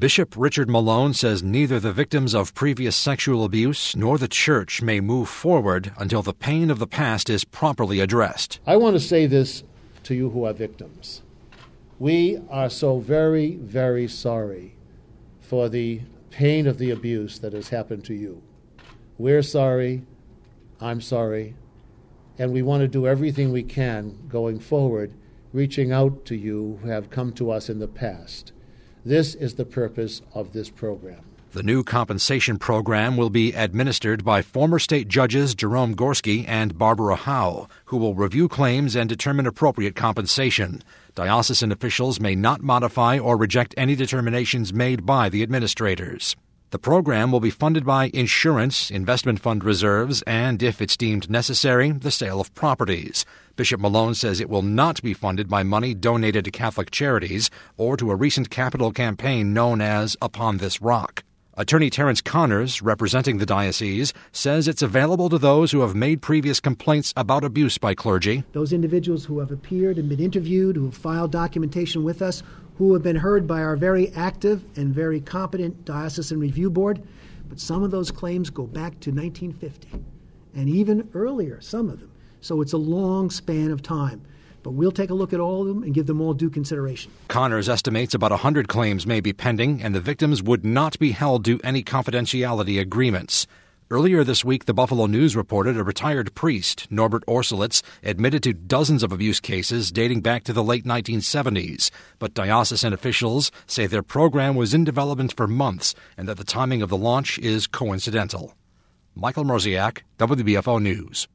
Bishop Richard Malone says neither the victims of previous sexual abuse nor the church may move forward until the pain of the past is properly addressed. I want to say this to you who are victims. We are so very, very sorry for the pain of the abuse that has happened to you. We're sorry. I'm sorry. And we want to do everything we can going forward, reaching out to you who have come to us in the past. This is the purpose of this program. The new compensation program will be administered by former state judges Jerome Gorski and Barbara Howe, who will review claims and determine appropriate compensation. Diocesan officials may not modify or reject any determinations made by the administrators. The program will be funded by insurance, investment fund reserves, and, if it's deemed necessary, the sale of properties. Bishop Malone says it will not be funded by money donated to Catholic charities or to a recent capital campaign known as Upon This Rock. Attorney Terence Connors, representing the diocese, says it's available to those who have made previous complaints about abuse by clergy. Those individuals who have appeared and been interviewed, who have filed documentation with us, who have been heard by our very active and very competent Diocesan Review Board. But some of those claims go back to 1950, and even earlier, some of them. So it's a long span of time. But we'll take a look at all of them and give them all due consideration. Connors estimates about 100 claims may be pending, and the victims would not be held to any confidentiality agreements. Earlier this week, the Buffalo News reported a retired priest, Norbert Orselitz, admitted to dozens of abuse cases dating back to the late 1970s. But diocesan officials say their program was in development for months and that the timing of the launch is coincidental. Michael Mroziak, WBFO News.